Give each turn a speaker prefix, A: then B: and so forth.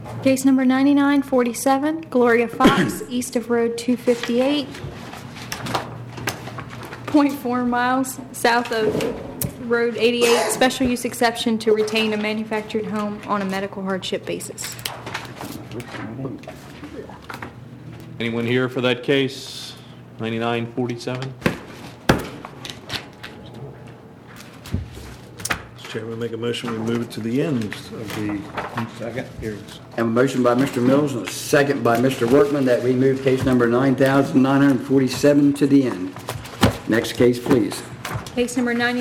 A: Case number 9947, Gloria Fox, east of Road 258, .4 miles south of Road 88, special use exception to retain a manufactured home on a medical hardship basis.
B: Anyone here for that case? 9947?
C: Mr. Chairman, make a motion, we move it to the end of the hearings.
D: Have a motion by Mr. Mills and a second by Mr. Workman that we move case number 9947 to the end. Next case, please.
A: Case number 99.